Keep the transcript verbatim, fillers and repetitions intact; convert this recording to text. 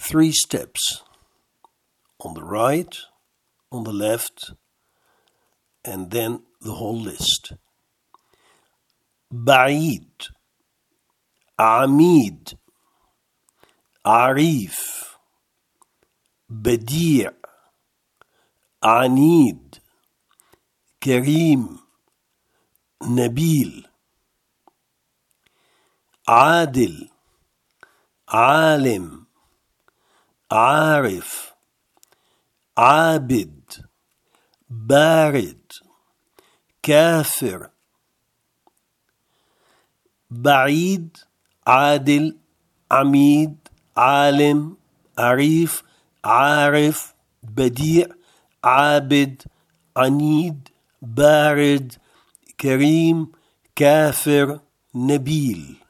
three steps. On the right, on the left, and then the whole list. بعيد, عميد, عريف, بديع, عنيد, كريم, نبيل. عادل, عالم, عارف, عابد, بارد, كافر. بعيد, عادل, عميد, عالم, عريف, عارف, بديع, عابد, عنيد, بارد, كريم, كافر, نبيل.